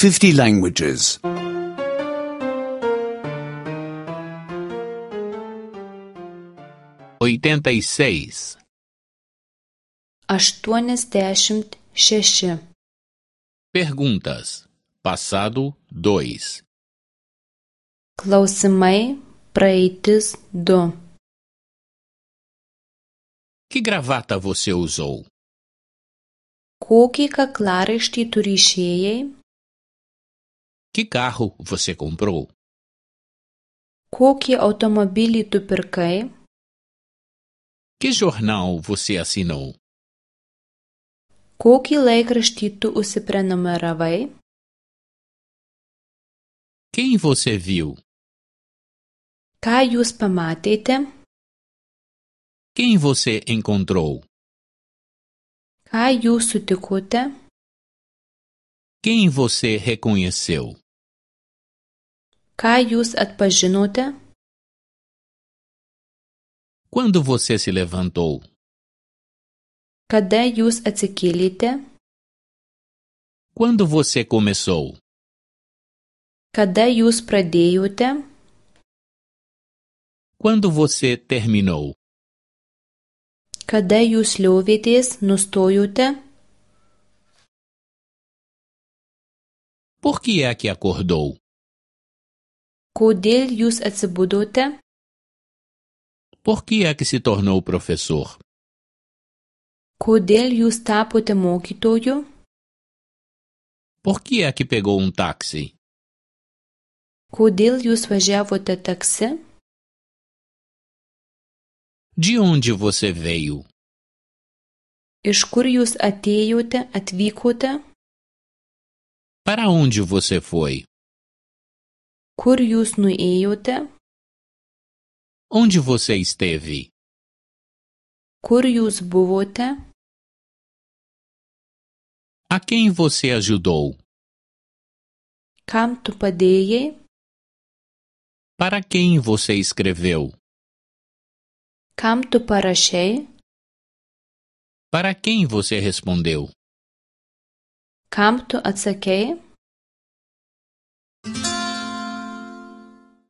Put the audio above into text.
50 languages. 86. 86. Perguntas. Passado 2. Klausimai praeitis 2. Que gravata você usou? Kokį kaklaraištį tu ryšėjai? Que carro você comprou? Kokį automobilį tu pirkai? Que jornal você assinou? Kokį laikraštį tu užsiprenumeravai? Quem você viu? Ką jūs pamatėte? Quem você encontrou? Ką jūs sutikote? Quem você reconheceu? Ką jūs atpažinote? Quando você se levantou? Kada jūs atsikėlėte? Quando você começou? Kada jūs pradėjote? Quando você terminou? Kada jūs liovėtės, nustojote? Por que é que acordou? Kodėl jūs atsibudote? Por que é que se tornou professor? Kodėl jūs tapote mokytoju? Por que é que pegou um táxi? Kodėl jūs važiavote taksi? De onde você veio? Iš kur jūs atėjote, atvykote? Para onde você foi? Kur jūs nuėjote? Onde você esteve? Kur jūs buvote? A quem você ajudou? Kam tu padėjai? Para quem você escreveu? Kam tu parašei? Para quem você respondeu? Kam tu atsakei?